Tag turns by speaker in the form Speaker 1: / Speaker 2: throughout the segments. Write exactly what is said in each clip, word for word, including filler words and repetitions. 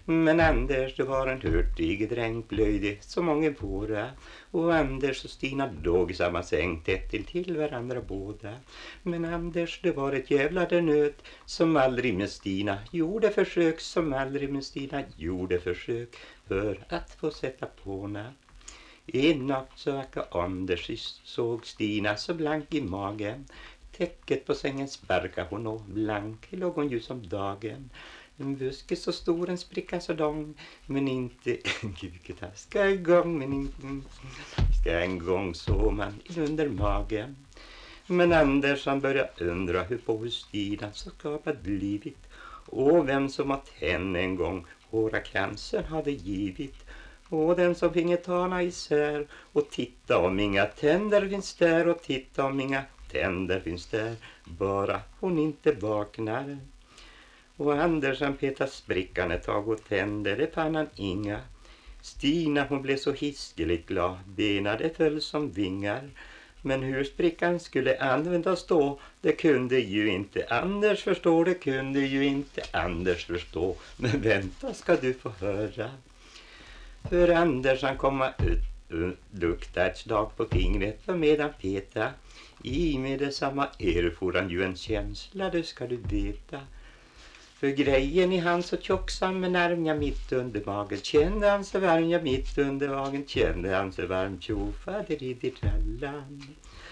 Speaker 1: Men Anders, det var en hurtig dräng plöjde så många våra. Och Anders och Stina låg i samma säng tätt till till varandra båda. Men Anders, det var ett jävla där nöt som aldrig med Stina gjorde försök, som aldrig med Stina gjorde försök för att få sätta påna. En natt så vacka Anders såg Stina så blank i magen. Täcket på sängen sparkade hon och blank låg hon ju som dagen. En buske så stor, en spricka så lång, men inte vilket här ska igång, men inte ska en gång så man under magen. Men Anders han började undra hur på hur Stina så skapat blivit och vem som att henne en gång våra cancer hade givit. Och den som finge tana isär och titta om inga tänder finns där och titta om inga tänder finns där, bara hon inte vaknar. Och Anders han petade sprickan ett tag och tänder, det fann han inga. Stina hon blev så hiskeligt glad, bena det föll som vingar. Men hur sprickan skulle användas då, det kunde ju inte Anders förstå, det kunde ju inte Anders förstå. Men vänta ska du få höra. För Anders han komma ut uh, lukta ett slag på fingret för medan peta. I med detsamma erfor han ju en känsla, det ska du veta. För grejen i hans så tjocksam med närmja mitt under magen. Kände han sig varm, ja mitt under magen. Kände han sig varm, tjofader i ditt rallan.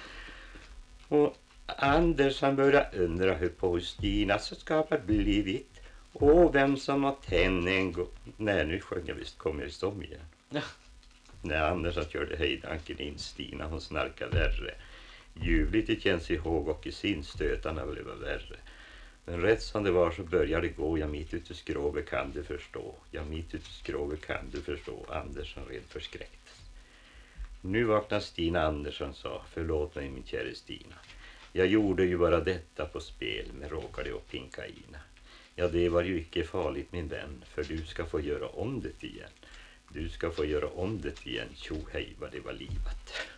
Speaker 1: Och Anders han började undra hur på Stina så skapat blivit. Och vem som har tänd en gång. Nej, nu sjöng jag visst, kommer jag om igen. Ja. När Anders han körde hejdanken in Stina, hon snarkade värre. Ljuvligt det känns ihåg och i sin stötarna blev det värre. Men rätt som det var så började det gå. Jag mitt ute skrovet kan du förstå. Jag mitt ute skrovet kan du förstå. Andersson red förskräckt. Nu vaknade Stina Andersson sa. Förlåt mig min kära Stina. Jag gjorde ju bara detta på spel. Men råkade och pinka ina. Ja det var ju icke farligt min vän. För du ska få göra om det igen. Du ska få göra om det igen. Tjo hej vad det var livat.